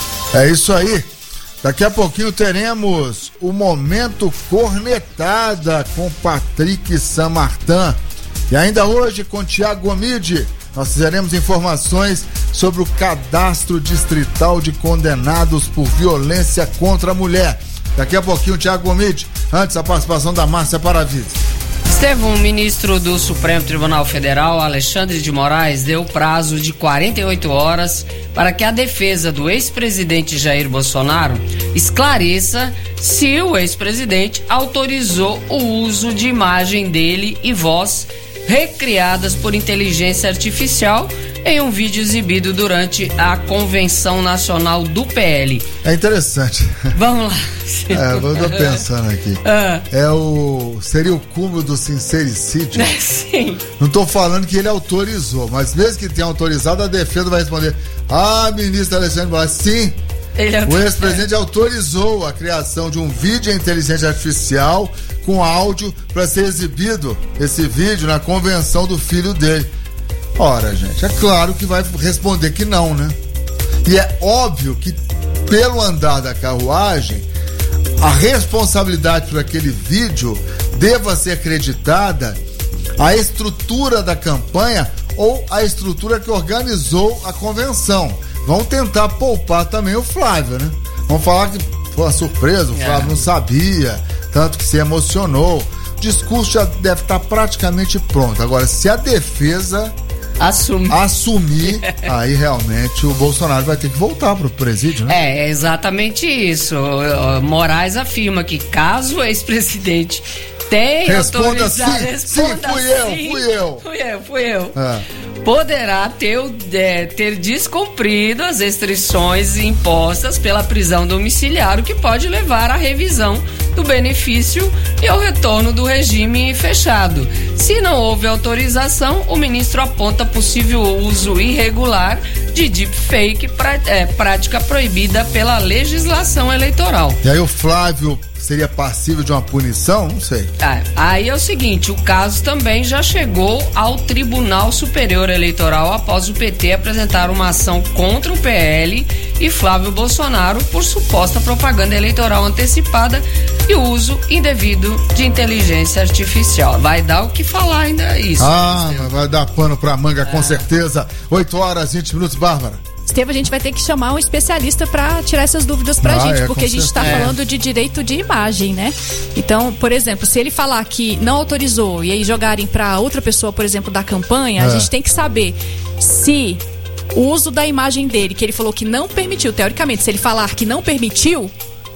É isso aí. Daqui a pouquinho teremos o Momento Cornetada com Patrick Samartin. E ainda hoje com Tiago Gomide, nós fizeremos informações sobre o cadastro distrital de condenados por violência contra a mulher. Daqui a pouquinho, Tiago Gomide. Antes, a participação da Márcia Paraviso. Estevão, o ministro do Supremo Tribunal Federal, Alexandre de Moraes, deu prazo de quarenta e oito horas para que a defesa do ex-presidente Jair Bolsonaro esclareça se o ex-presidente autorizou o uso de imagem dele e voz recriadas por inteligência artificial em um vídeo exibido durante a Convenção Nacional do P L. É interessante. Vamos lá. É, eu tô pensando aqui. Ah. É o... Seria o cúmulo do sincericídio? Sim. Não tô falando que ele autorizou, mas mesmo que tenha autorizado, a defesa vai responder: ah, ministro Alexandre de Moraes, sim, ele o ex-presidente autorizou a criação de um vídeo em inteligência artificial com áudio para ser exibido, esse vídeo, na convenção do filho dele. Ora, gente, é claro que vai responder que não, né? E é óbvio que, pelo andar da carruagem, a responsabilidade por aquele vídeo deva ser acreditada à estrutura da campanha ou à estrutura que organizou a convenção. Vão tentar poupar também o Flávio, né? Vão falar que foi uma surpresa, o Flávio é. não sabia, tanto que se emocionou. O discurso já deve estar praticamente pronto. Agora, se a defesa assumir, assumir aí realmente o Bolsonaro vai ter que voltar pro presídio, né? É, é exatamente isso. Moraes afirma que caso o ex-presidente tenha responda autorizado... Sim, responda sim, fui eu, sim, fui eu. Fui eu, fui eu. É. Poderá ter, é, ter descumprido as restrições impostas pela prisão domiciliar, o que pode levar à revisão do benefício e ao retorno do regime fechado. Se não houve autorização, o ministro aponta possível uso irregular de deepfake, pra, é, prática proibida pela legislação eleitoral. E aí o Flávio seria passível de uma punição? Não sei. Ah, aí é o seguinte, o caso também já chegou ao Tribunal Superior Eleitoral após o P T apresentar uma ação contra o P L e Flávio Bolsonaro por suposta propaganda eleitoral antecipada e uso indevido de inteligência artificial. Vai dar o que falar ainda isso. Ah, mas vai dar pano pra manga, com certeza. oito horas, vinte minutos, Bárbara. Estevão, a gente vai ter que chamar um especialista para tirar essas dúvidas pra ah, gente, é, porque a gente está falando de direito de imagem, né? Então, por exemplo, se ele falar que não autorizou e aí jogarem para outra pessoa, por exemplo, da campanha, é. a gente tem que saber se o uso da imagem dele, que ele falou que não permitiu, teoricamente, se ele falar que não permitiu,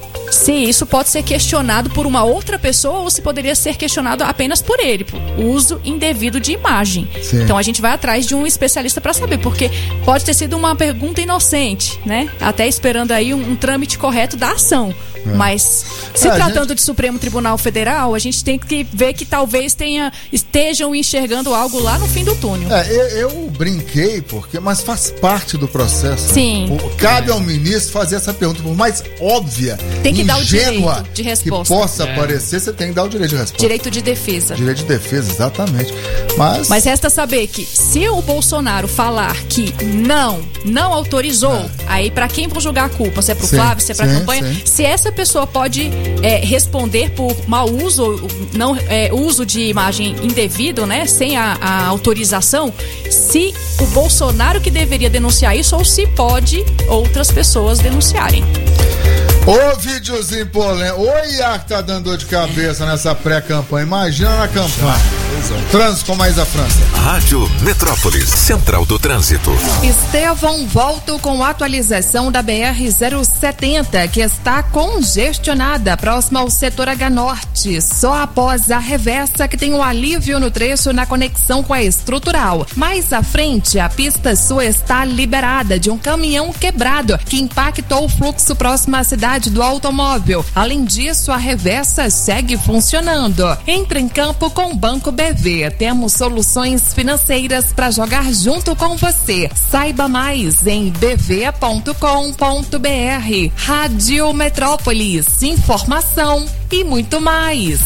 se isso pode ser questionado por uma outra pessoa ou se poderia ser questionado apenas por ele, por uso indevido de imagem. Sim. Então a gente vai atrás de um especialista para saber, porque pode ter sido uma pergunta inocente, né? Até esperando aí um, um trâmite correto da ação. É. Mas se é, tratando gente... de Supremo Tribunal Federal, a gente tem que ver que talvez tenha, estejam enxergando algo lá no fim do túnel. É, eu, eu brinquei, porque, mas faz parte do processo. Sim. O, cabe ao ministro fazer essa pergunta, por mais óbvia, tem que dar o ingênua direito de resposta. que possa é. aparecer, você tem que dar o direito de resposta. Direito de defesa. Direito de defesa, exatamente. Mas, Mas resta saber que se o Bolsonaro falar que não, não autorizou, é. aí pra quem vão jogar a culpa? Se é pro sim, Flávio, se é pra sim, campanha? Sim. Se essa essa pessoa pode é, responder por mau uso, não, é, uso de imagem indevido, né? Sem a, a autorização, se o Bolsonaro que deveria denunciar isso ou se pode outras pessoas denunciarem. Ô videozinho polêmico. Oi, Iac, tá dando dor de cabeça nessa pré-campanha. Imagina na campanha. Trânsito com mais a França. Rádio Metrópolis, Central do Trânsito. Estevão, volto com atualização da B R zero setenta, que está congestionada, próxima ao setor H Norte. Só após a reversa que tem um alívio no trecho na conexão com a estrutural. Mais à frente, a pista sul está liberada de um caminhão quebrado que impactou o fluxo próximo à cidade do automóvel. Além disso, a reversa segue funcionando. Entre em campo com o Banco B V. Temos soluções financeiras para jogar junto com você. Saiba mais em b v ponto com ponto b r. Rádio Metrópolis, informação e muito mais.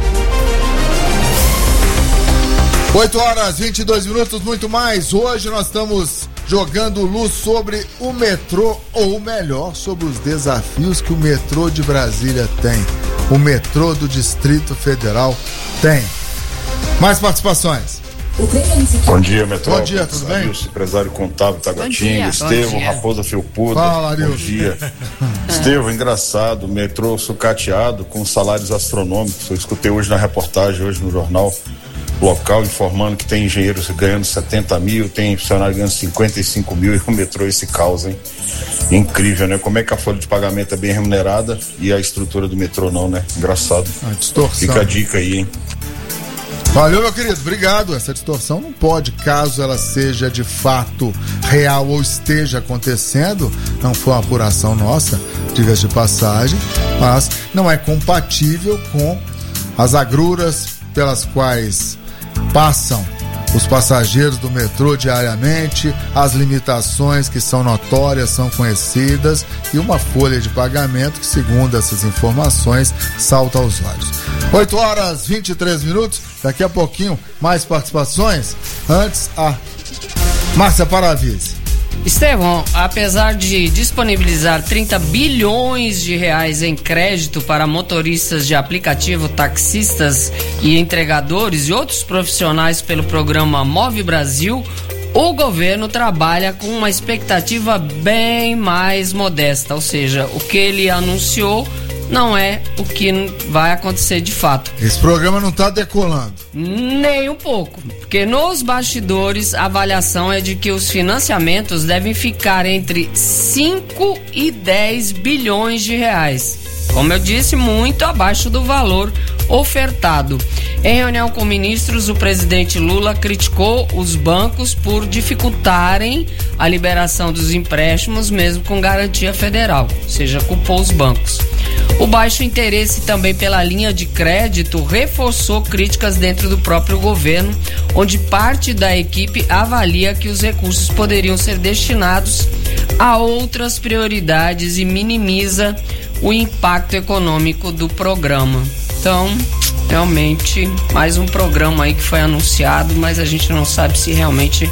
oito horas e vinte e dois minutos, muito mais. Hoje nós estamos jogando luz sobre o metrô, ou melhor, sobre os desafios que o metrô de Brasília tem. O metrô do Distrito Federal tem. Mais participações. Bom dia, Metrópolis. Bom dia, tudo bem? Arilson, empresário contábil Taguatinga, Estevão, Raposa Felpuda. Fala, Arilson. Bom dia. Estevão, engraçado, metrô sucateado com salários astronômicos. Eu escutei hoje na reportagem, hoje no jornal local, informando que tem engenheiros ganhando setenta mil, tem funcionário ganhando cinquenta e cinco mil, e o metrô esse caos, hein? Incrível, né? Como é que a folha de pagamento é bem remunerada e a estrutura do metrô não, né? Engraçado. A distorção. Fica a dica aí, hein? Valeu, meu querido, obrigado. Essa distorção não pode, caso ela seja de fato real ou esteja acontecendo, não foi uma apuração nossa, diga-se de passagem, mas não é compatível com as agruras pelas quais passam os passageiros do metrô diariamente, as limitações que são notórias, são conhecidas, e uma folha de pagamento que, segundo essas informações, salta aos olhos. oito horas e vinte e três minutos, daqui a pouquinho mais participações. Antes, a Márcia Paravise. Estevão, apesar de disponibilizar trinta bilhões de reais em crédito para motoristas de aplicativo, taxistas e entregadores e outros profissionais pelo programa Move Brasil, o governo trabalha com uma expectativa bem mais modesta, ou seja, o que ele anunciou não é o que vai acontecer de fato. Esse programa não está decolando. Nem um pouco, porque nos bastidores a avaliação é de que os financiamentos devem ficar entre cinco e dez bilhões de reais. Como eu disse, muito abaixo do valor ofertado. Em reunião com ministros, o presidente Lula criticou os bancos por dificultarem a liberação dos empréstimos, mesmo com garantia federal, ou seja, culpou os bancos. O baixo interesse também pela linha de crédito reforçou críticas dentro do próprio governo, onde parte da equipe avalia que os recursos poderiam ser destinados a outras prioridades e minimiza o impacto econômico do programa. Então, realmente, mais um programa aí que foi anunciado, mas a gente não sabe se realmente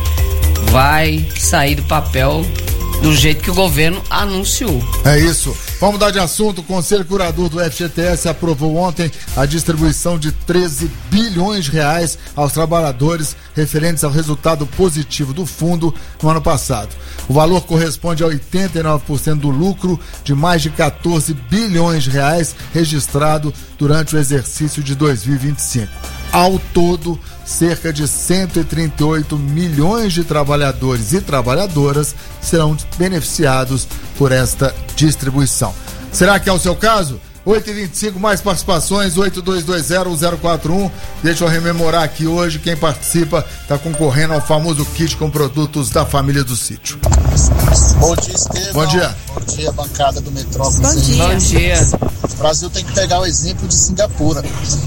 vai sair do papel do jeito que o governo anunciou. É isso. Vamos mudar de assunto. O Conselho Curador do F G T S aprovou ontem a distribuição de treze bilhões de reais aos trabalhadores referentes ao resultado positivo do fundo no ano passado. O valor corresponde a oitenta e nove por cento do lucro de mais de quatorze bilhões de reais registrado durante o exercício de dois mil e vinte e cinco. Ao todo, cerca de cento e trinta e oito milhões de trabalhadores e trabalhadoras serão beneficiados por esta distribuição. Será que é o seu caso? oito e vinte e cinco, mais participações, oito dois dois zero zero quatro um. Deixa eu rememorar aqui hoje, quem participa está concorrendo ao famoso kit com produtos da família do sítio. Bom dia, Estevão. Bom dia. Bom dia, bancada do Metrópolis. Bom dia. Bom dia. O Brasil tem que pegar o exemplo de Singapura.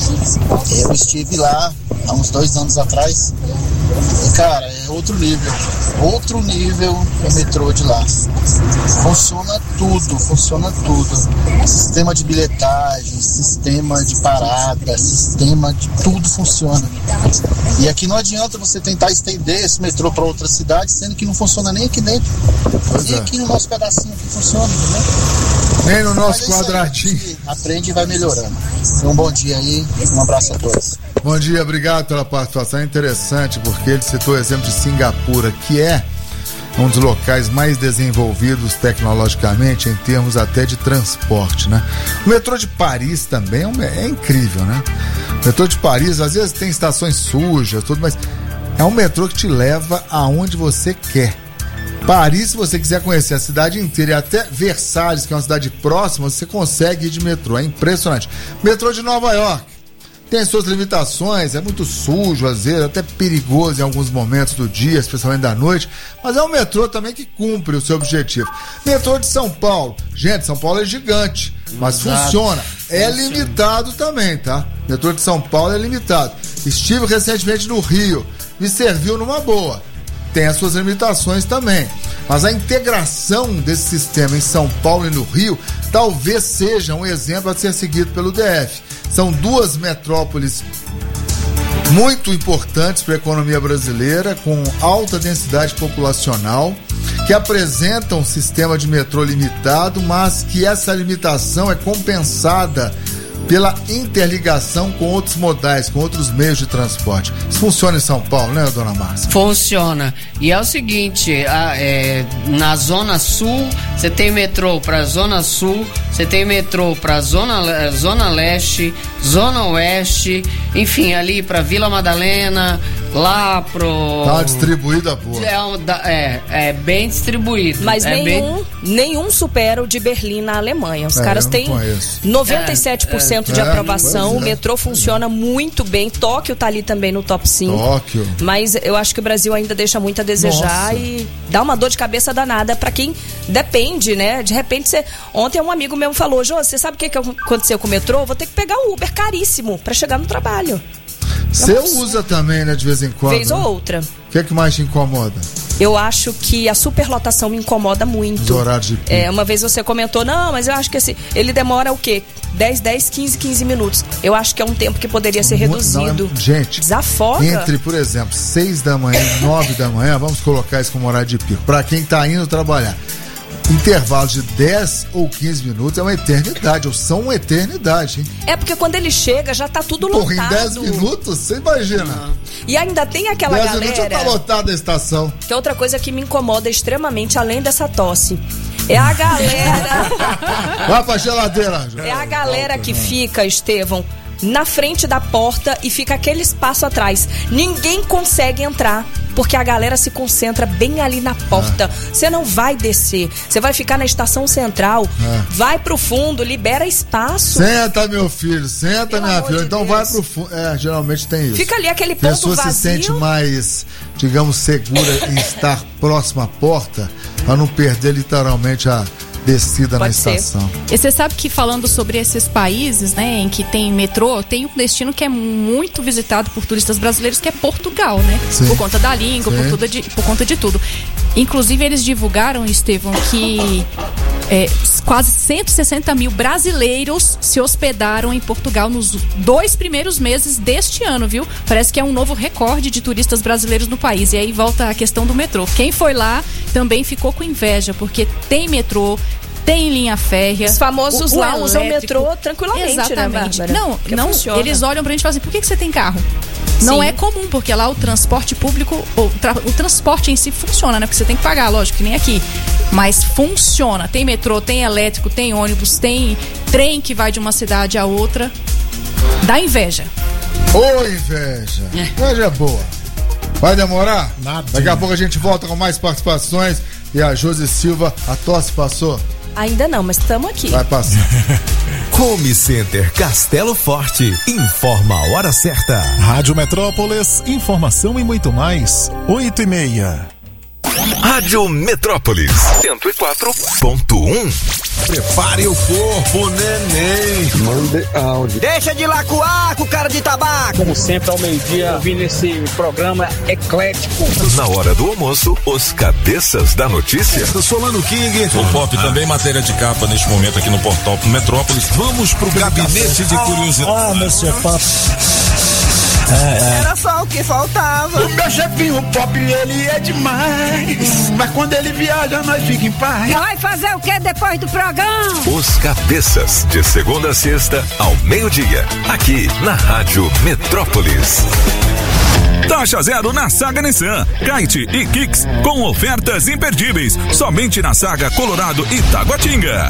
Eu estive lá há uns dois anos atrás e, cara, é outro nível. Outro nível o metrô de lá. Funciona tudo, funciona tudo. Sistema de bilhetagem, sistema de parada, sistema de tudo funciona. E aqui não adianta você tentar estender esse metrô para outra cidade, sendo que não funciona nem aqui dentro. Pois e é. aqui no nosso pedacinho que funciona, entendeu? Nem no nosso Mas é isso aí, quadradinho. a gente aprende e vai melhorando. Então, um bom dia aí, um abraço a todos. Bom dia, obrigado pela participação. É interessante porque ele citou o exemplo de Singapura, que é um dos locais mais desenvolvidos tecnologicamente em termos até de transporte, né? O metrô de Paris também é, um, é incrível, né? O metrô de Paris, às vezes tem estações sujas, tudo, mas é um metrô que te leva aonde você quer. Paris, se você quiser conhecer a cidade inteira e até Versalhes, que é uma cidade próxima, você consegue ir de metrô. É impressionante. Metrô de Nova York tem suas limitações, é muito sujo às vezes, até perigoso em alguns momentos do dia, especialmente da noite, mas é um metrô também que cumpre o seu objetivo. Metrô de São Paulo, gente, São Paulo é gigante, mas Exato. funciona, é limitado também, tá? Metrô de São Paulo é limitado. Estive recentemente no Rio, me serviu numa boa. Tem as suas limitações também, mas a integração desse sistema em São Paulo e no Rio talvez seja um exemplo a ser seguido pelo D F. São duas metrópoles muito importantes para a economia brasileira, com alta densidade populacional, que apresentam um sistema de metrô limitado, mas que essa limitação é compensada pela interligação com outros modais, com outros meios de transporte. Isso funciona em São Paulo, né, dona Márcia? Funciona. E é o seguinte, a, é, na Zona Sul, você tem metrô para Zona Sul, você tem metrô para Zona, Zona Leste, Zona Oeste, enfim, ali para Vila Madalena, lá pro... Tá distribuída boa. É, é, é bem distribuído. Mas é nenhum, bem... nenhum supera o de Berlim na Alemanha. Os É, caras eu não têm conheço. noventa e sete por cento É, de é, aprovação. pois é. O metrô funciona muito bem. Tóquio tá ali também no top cinco. Tóquio. Mas eu acho que o Brasil ainda deixa muito a desejar. Nossa. E dá uma dor de cabeça danada pra quem depende, né? De repente, você... ontem um amigo meu falou: Jô, você sabe o que, que aconteceu com o metrô? Vou ter que pegar o Uber caríssimo pra chegar no trabalho. Você usa também, né, de vez em quando? Vez né? ou outra. O que é que mais te incomoda? Eu acho que a superlotação me incomoda muito. Os horários de pico. É, uma vez você comentou, não, mas eu acho que esse, ele demora o quê? dez, dez, quinze, quinze minutos. Eu acho que é um tempo que poderia ser Muito- reduzido. não, é- gente, Desafoga. entre, por exemplo, seis da manhã e nove da manhã, vamos colocar isso como horário de pico, pra quem tá indo trabalhar. Intervalo de dez ou quinze minutos é uma eternidade, ou são uma eternidade, hein? É porque quando ele chega, já tá tudo Porra, lotado. em dez minutos? Você imagina? E ainda tem aquela dez minutos já tá galera... lotada a estação. Que é outra coisa que me incomoda extremamente, além dessa tosse. É a galera... Vai pra geladeira, Anjo. É a galera que fica, Estevão, na frente da porta e fica aquele espaço atrás. Ninguém consegue entrar, porque a galera se concentra bem ali na porta. Você não vai descer, você vai ficar na estação central, É. vai pro fundo, libera espaço. Senta, meu filho, senta, minha filha. Então vai pro fundo. É, geralmente tem isso. Fica ali aquele A ponto pessoa se vazio. sente mais, digamos, segura em estar próxima à porta pra não perder literalmente a descida na Pode ser. estação. E você sabe que falando sobre esses países, né, em que tem metrô, tem um destino que é muito visitado por turistas brasileiros, que é Portugal, né? Sim. Por conta da língua, Sim. por, tudo de, por conta de tudo. Inclusive, eles divulgaram, Estevão, que é, quase cento e sessenta mil brasileiros se hospedaram em Portugal nos dois primeiros meses deste ano, viu? Parece que é um novo recorde de turistas brasileiros no país. E aí volta a questão do metrô. Quem foi lá também ficou com inveja, porque tem metrô, tem linha férrea. Os famosos o, o lá usam o elétrico. metrô tranquilamente, Exatamente. né, Bárbara? Não, Porque não, funciona. eles olham pra gente e falam assim, por que, que você tem carro? Não Sim. é comum, porque lá o transporte público, o, tra- o transporte em si funciona, né? Porque você tem que pagar, lógico, que nem aqui. Mas funciona. Tem metrô, tem elétrico, tem ônibus, tem trem que vai de uma cidade a outra. Dá inveja. Ô, inveja. Inveja é boa. Vai demorar? Nada. Daqui a pouco a gente volta com mais participações. E a Josi Silva, a tosse passou? Ainda não, mas estamos aqui. Vai passar. Home Center Castelo Forte informa a hora certa. Rádio Metrópolis, informação e muito mais. Oito e meia. Rádio Metrópolis cento e quatro ponto um. Prepare o corpo, neném. Mande áudio. Deixa de lacuar com cara de tabaco. Como sempre, ao meio-dia, ouvindo esse programa eclético. Na hora do almoço, os cabeças da notícia. Solano King. O Pop também matéria de capa neste momento aqui no portal Metrópolis. Vamos pro gabinete de curiosidades. Ah, meu senhor Pop. É, era só o que faltava. O meu chefinho pop, ele é demais. Mas quando ele viaja, nós fica em paz. Vai fazer o que depois do programa? Os Cabeças, de segunda a sexta, ao meio-dia. Aqui, na Rádio Metrópolis. Taxa zero na Saga Nissan, Kite e Kicks, com ofertas imperdíveis, somente na Saga Colorado e Taguatinga.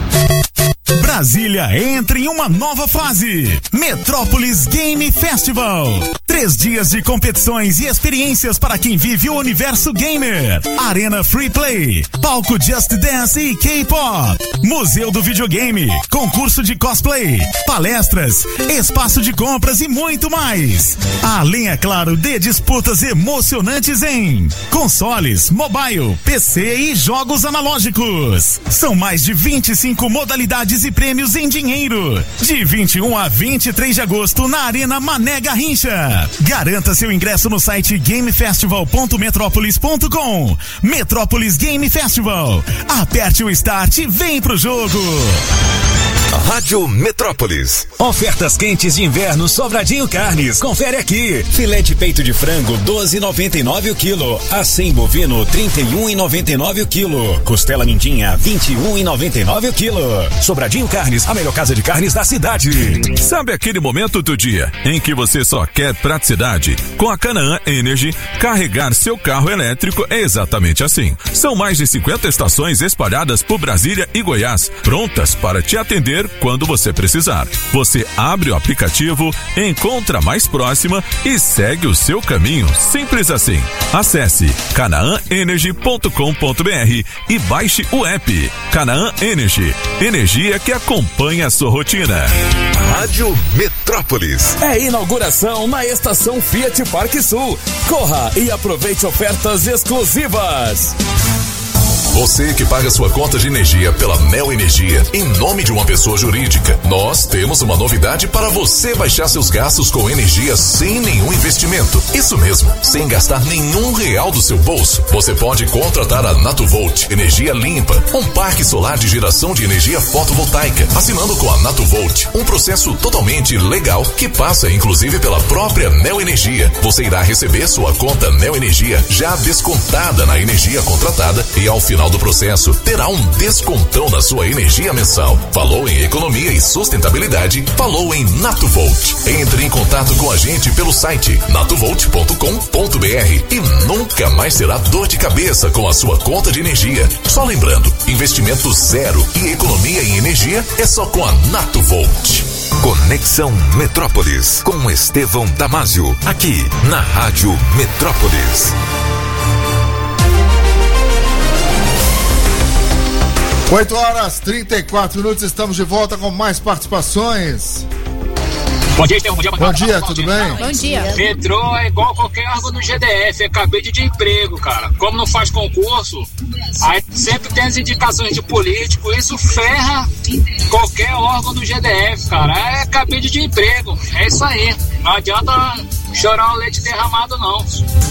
Brasília entra em uma nova fase. Metrópolis Game Festival. Três dias de competições e experiências para quem vive o universo gamer. Arena Free Play, palco Just Dance e K-Pop, Museu do Videogame, concurso de cosplay, palestras, espaço de compras e muito mais. Além, é claro, de disputas emocionantes em consoles, mobile, P C e jogos analógicos. São mais de vinte e cinco modalidades e prêmios em dinheiro. De vinte e um a vinte e três de agosto na Arena Mané Garrincha. Garanta seu ingresso no site game festival ponto metrópolis ponto com. Metrópolis Game Festival. Aperte o start e vem pro jogo. Rádio Metrópolis. Ofertas quentes de inverno Sobradinho Carnes. Confere aqui. Filé de peito de frango doze e noventa e nove o quilo. Acém bovino trinta e um e noventa e nove o quilo. Costela mindinha vinte e um e noventa e nove o quilo. Sobradinho Carnes, a melhor casa de carnes da cidade. Sabe aquele momento do dia em que você só quer praticidade? Com a Canaã Energy, carregar seu carro elétrico é exatamente assim. São mais de cinquenta estações espalhadas por Brasília e Goiás, prontas para te atender quando você precisar. Você abre o aplicativo, encontra a mais próxima e segue o seu caminho. Simples assim. Acesse canaã energy ponto com ponto br e baixe o app. Canaã Energy. Energia que acompanha a sua rotina. Rádio Metrópolis. É inauguração na estação Fiat Parque Sul. Corra e aproveite ofertas exclusivas. Você que paga sua conta de energia pela Neo Energia em nome de uma pessoa jurídica, nós temos uma novidade para você baixar seus gastos com energia sem nenhum investimento. Isso mesmo, sem gastar nenhum real do seu bolso. Você pode contratar a Natuvolt Energia Limpa, um parque solar de geração de energia fotovoltaica, assinando com a Natuvolt, um processo totalmente legal que passa inclusive pela própria Neo Energia. Você irá receber sua conta Neo Energia já descontada na energia contratada e ao final do processo terá um descontão na sua energia mensal. Falou em economia e sustentabilidade? Falou em Natuvolt. Entre em contato com a gente pelo site natuvolt ponto com ponto br e nunca mais terá dor de cabeça com a sua conta de energia. Só lembrando, investimento zero e economia em energia é só com a Natuvolt. Conexão Metrópolis com Estevão Damásio, aqui na Rádio Metrópolis. oito horas e trinta e quatro minutos, estamos de volta com mais participações. Bom dia, Estevão. Bom dia, Bom dia, tudo bem? Bom dia. Metrô é igual qualquer órgão do G D F, é cabide de emprego, cara. Como não faz concurso, aí sempre tem as indicações de político, isso ferra qualquer órgão do G D F, cara. É cabide de emprego, é isso aí. Não adianta chorar o leite derramado, não.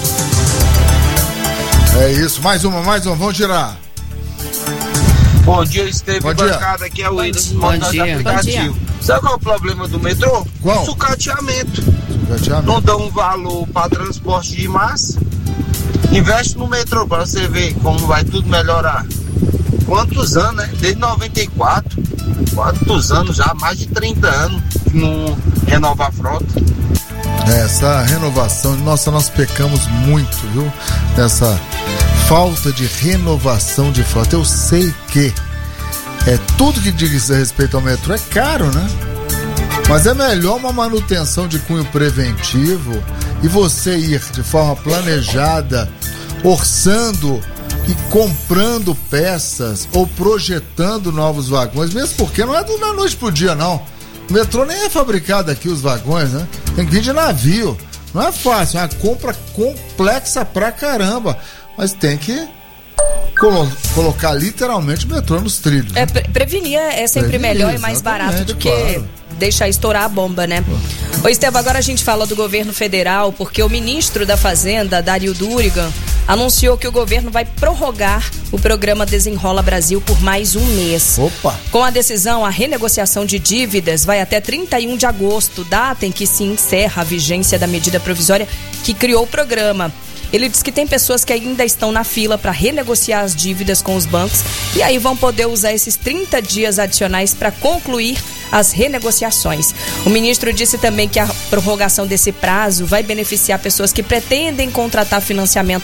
É isso, mais uma, mais uma, vamos girar. Bom dia, Estevão. Bom dia. Bancada, aqui é o Willis, Bom motorista dia. aplicativo. Sabe qual é o problema do metrô? Qual? Sucateamento. Sucateamento. Não dão um valor para transporte de massa. Investe no metrô para você ver como vai tudo melhorar. Quantos anos, né? Desde noventa e quatro. Quantos anos já? Mais de trinta anos que não renova a frota. Essa renovação, nossa, nós pecamos muito, viu? Nessa falta de renovação de frota. Eu sei que é tudo que diz respeito ao metrô é caro, né? Mas é melhor uma manutenção de cunho preventivo e você ir de forma planejada, orçando e comprando peças ou projetando novos vagões, mesmo porque não é do da noite pro dia, não. O metrô nem é fabricado aqui, os vagões, né? Tem que vir de navio. Não é fácil, é uma compra complexa pra caramba. Mas tem que colo- colocar literalmente o metrô nos trilhos. É, né? pre- prevenir é sempre Prevenir, melhor e mais barato do que claro. deixar estourar a bomba, né? Ô, Estevão, agora a gente fala do governo federal, porque o ministro da Fazenda, Dario Durigan, anunciou que o governo vai prorrogar o programa Desenrola Brasil por mais um mês. Opa! Com a decisão, a renegociação de dívidas vai até trinta e um de agosto, data em que se encerra a vigência da medida provisória que criou o programa. Ele diz que tem pessoas que ainda estão na fila para renegociar as dívidas com os bancos e aí vão poder usar esses trinta dias adicionais para concluir as renegociações. O ministro disse também que a prorrogação desse prazo vai beneficiar pessoas que pretendem contratar financiamento